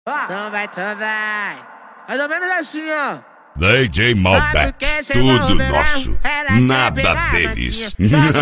Então vai. Mais ou menos assim, ó. DJ Malbec, tudo nosso, nada deles.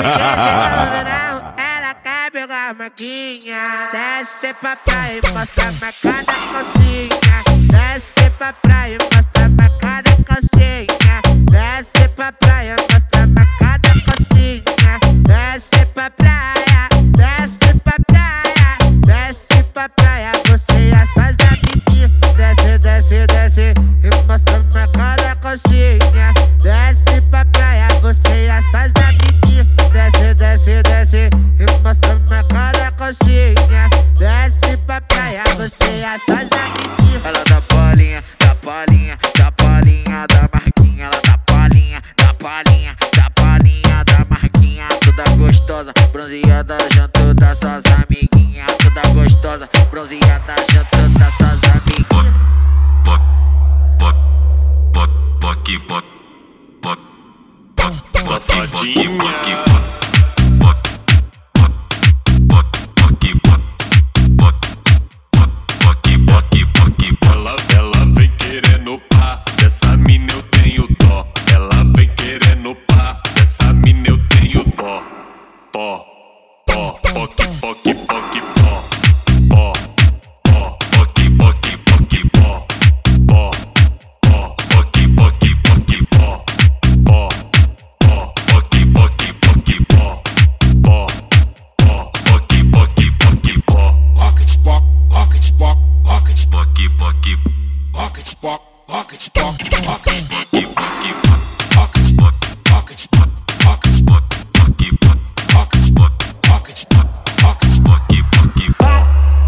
Ela quer pegar a maquinha, desce pra praia e mostra a marcada calcinha. Desce pra praia e mostra a marcada calcinha. Desce pra praia e mostra a marcada calcinha. Desce pra praia, desce pra praia, desce pra praia, você e as suas amiguinhas. Desce e mostra a marcada calcinha. Desce pra praia, você e as suas amiguinhas. Desce e mostra a marcada calcinha. Desce pra praia, você e as suas amiguinhas. Ela dá palhinha, dá palhinha, dá palhinha da marquinha. Ela dá palhinha, dá palhinha, dá palhinha da marquinha. Toda gostosa, bronzeada junto das suas amiguinhas. Toda gostosa, bronzeada junto das suas amiguinhas. Ela vem querendo pá, dessa mina eu tenho dó. Ela vem querendo pá, dessa mina eu tenho dó. Pó, poque, poque, poque, pó. Pó, poque, poque, poque, pó. Pó, poque, poque, poque, pó. Pó, poque, poque, poque, pó. Pó, poque, poque, poque, pó. Rocket pop, rocket pop, rocket pop, Poque, poque, rocket pop, rocket pop, rocket pop, poque, poque, pó. rocket pop, rocket pop, rocket pop, Poque, poque, rocket pop, rocket pop, rocket pop. poque, poque, pó.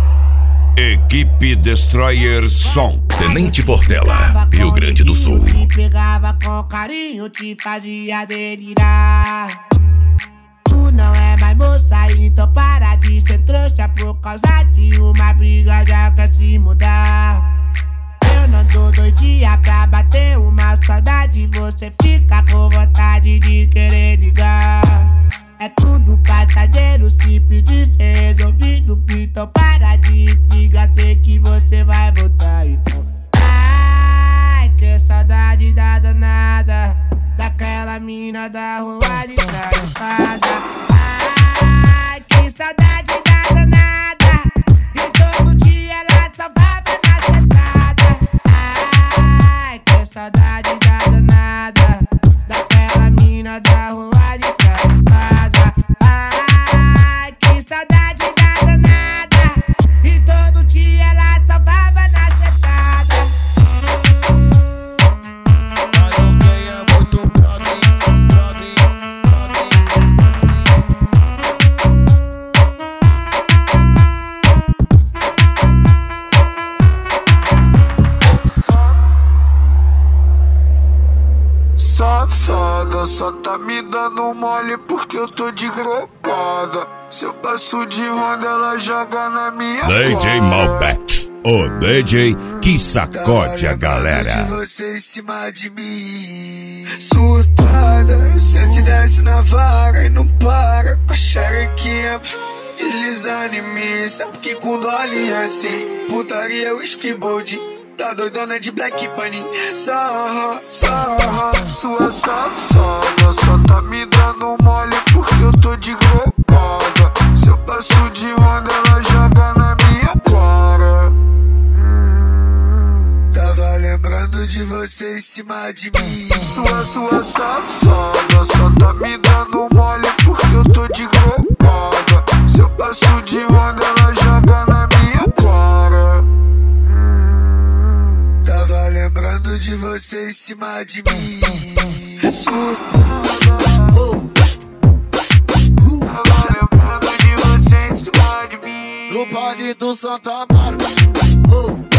Equipe Destroyer Som. Tenente Portela, Rio Grande do Sul. Te pegava com carinho, te fazia delirar. Tu não é mais moça, então para de ser trouxa. Por causa de uma briga já quer se mudar. Eu não dou 2 dias pra bater uma saudade. Você fica com vontade de querer ligar. É tudo passageiro, se pedir ser resolvido. Então para de intriga, sei que você vai voltar. Então, ai, que saudade da danada, daquela mina da rua de trás de casa. Ai, que saudade da danada, e todo dia ela só vai ver na sentada. Ai, que saudade da danada, daquela mina da rua de trás de casa. Ai, que saudade da danada, e todo dia ela só vai ver na sentada. Safada, só tá me dando mole porque eu tô de grecada. Se eu passo de ronda, ela joga na minha DJ cara. Malbec, o DJ que sacode a galera. De você em cima de mim. Surtada, sente e desce na vara e não para. Com a xerequinha deslizando em mim. Sabe que com dole assim, putaria eu esquibolde. Tá doidona de Black Bunny. Sarra, sua safada, só tá me dando mole porque eu tô de grecada. Se eu passo de ronda, ela joga na minha cara. Tava lembrando de você em cima de mim. Sua safada, só tá me dando mole porque eu tô de grecada. Se eu passo de ronda, ela joga na minha cara. Tava lembrando de você em cima de mim. Tava lembrando de você em cima de mim. No Parque do Santa Amaro.